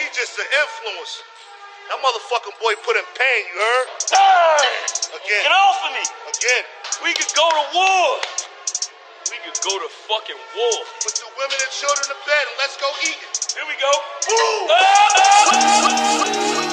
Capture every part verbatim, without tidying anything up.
he just an influence. That motherfucking boy put in pain, you heard? Hey! Again. Get off of me! Again. We could go to war. We could go to fucking war. Put the women and children to bed and let's go eating. Here we go. Woo! Ah, ah,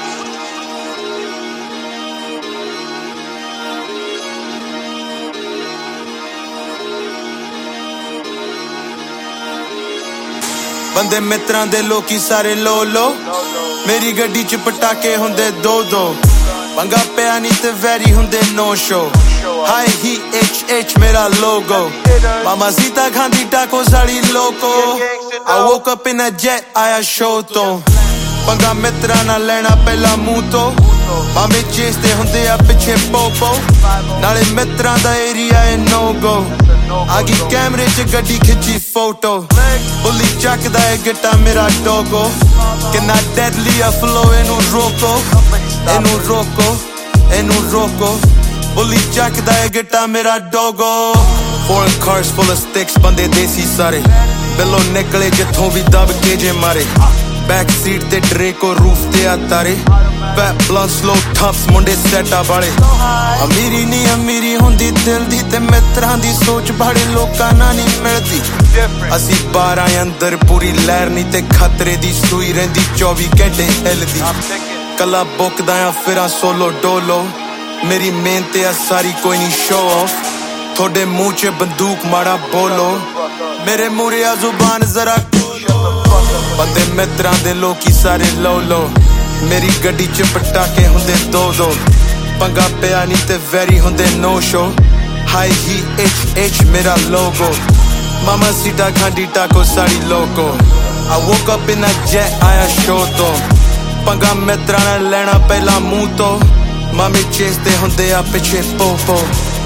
ਬੰਦੇ ਮਿੱਤਰਾਂ ਦੇ ਲੋਕੀ ਸਾਰੇ ਲੋ ਲੋ ਮੇਰੀ ਗੱਡੀ ਚ ਪਟਾਕੇ ਹੁੰਦੇ ਦੋ ਦੋ ਪੰਗਾ ਪਿਆ ਨਹੀਂ ਤੇ ਵੈਰੀ ਹੁੰਦੇ ਨੋ ਸ਼ੋ ਹਾਈ ਹੀ ਐਚ ਐਚ ਮੇਰਾ ਲੋਗੋ ਮਾਮਾ ਸੀਤਾ ਖਾਂਦੀ ਟਾਕੋ ਸਾਲੀ ਲੋਕੋ I woke up in a jet ਆਇਆ ਸ਼ੋ ਤੋਂ ਪੰਗਾ ਮਿੱਤਰਾਂ ਨਾਲ ਲੈਣਾ ਪਹਿਲਾਂ ਮੂੰਹ ਤੋਂ ਮਾਮੇ ਚੇਸਦੇ ਹੁੰਦੇ ਆ ਪਿੱਛੇ ਪੋਪੋ ਨਾਲੇ ਮਿੱਤਰਾਂ ਦਾ ਏਰੀਆ ਏ ਨੋ ਗੋ ਆ ਗਈ ਕੈਮਰੇ ਚ ਗੱਡੀ ਖਿੱਚੀ ਫੋਟੋ ਬੁੱਲੀ ਚੱਕਦਾ ਏ ਗਿੱਟਾ ਮੇਰਾ ਡੋਗੋ ਕਿੰਨਾ ਡੈਡਲੀ ਆ ਫਲੋ ਇਹਨੂੰ ਰੋਕੋ ਇਹਨੂੰ ਰੋਕੋ ਇਹਨੂੰ ਰੋਕੋ ਬੁੱਲੀ ਚੱਕਦਾ ਏ ਗਿੱਟਾ ਮੇਰਾ ਡੋਗੋ Foreign cars full of sticks ਬੰਦੇ ਦੇਸੀ ਸਾਰੇ ਬਿੱਲੋ ਨਿਕਲੇ ਜਿੱਥੋਂ ਵੀ ਦਬ ਕੇ ਜੇ ਮਾਰੇ ਬੈਕ ਸੀਟ ਤੇ ਡਰੇਕੋ ਰੂਫ ਤੇ ਆ ਤਾਰੇ Fat blunt slow tops ਮੁੰਡੇ ਸੈਟਾ ਵਾਲੇ ਅਮੀਰੀ ਨਹੀਂ ਅਮੀਰੀ ਹੁੰਦੀ ਦਿਲ ਦੀ ਤੇ ਮਿੱਤਰਾਂ ਦੀ ਸੋਚ ਬਾੜੇ ਲੋਕਾਂ ਨਾਲ ਨਹੀਂ ਮਿਲਦੀ ਅਸੀਂ ਬਾਰਾਂ ਅੰਦਰ ਪੂਰੀ ਲਹਿਰ ਨਹੀਂ ਤੇ ਖਤਰੇ ਦੀ ਸੂਈ ਰਹਿੰਦੀ ਚੌਵੀ ਘੰਟੇ ਹਿੱਲਦੀ ਕੱਲਾ ਬੁੱਕਦਾ ਆ ਫਿਰਾਂ ਸੋਲੋ ਡੋਲੋ ਮੇਰੀ ਮਿਹਨਤ ਆ ਸਾਰੀ ਕੋਈ ਨਹੀਂ ਸ਼ੋ ਆਫ ਤੁਹਾਡੇ ਮੂੰਹ 'ਚ ਬੰਦੂਕ ਮਾੜਾ ਬੋਲੋ ਮੇਰੇ ਮੂਹਰੇ ਆ ਜ਼ੁਬਾਨ ਜ਼ਰਾ ਬੰਦੇ ਮਿੱਤਰਾਂ ਦੇ ਲੋਕੀ ਸਾਰੇ ਲੋ ਲੋ ਮੇਰੀ ਗੱਡੀ ਚ ਪਟਾਕੇ ਹੁੰਦੇ ਦੋ ਦੋ ਪੰਗਾ ਪਿਆ ਨਹੀਂ ਤੇ ਵੈਰੀ ਹੁੰਦੇ ਨੋ ਸ਼ੋ ਹਾਈ ਹੀ ਐਚ ਐਚ ਮੇਰਾ ਲੋਗੋ ਮਾਮਾ ਸੀਤਾ ਖਾਂਦੀ ਟਾਕੋ ਸਾੜੀ ਲੋਕੋ I woke up in a jet ਆਇਆ ਸ਼ੋ ਤੋਂ ਪੰਗਾ ਮਿੱਤਰਾਂ ਨਾਲ ਲੈਣਾ ਪਹਿਲਾਂ ਮੂੰਹ ਤੋਂ ਮਾਮੇ ਚੇਸਦੇ ਹੁੰਦੇ ਆ ਪਿੱਛੇ ਪੋਪੋ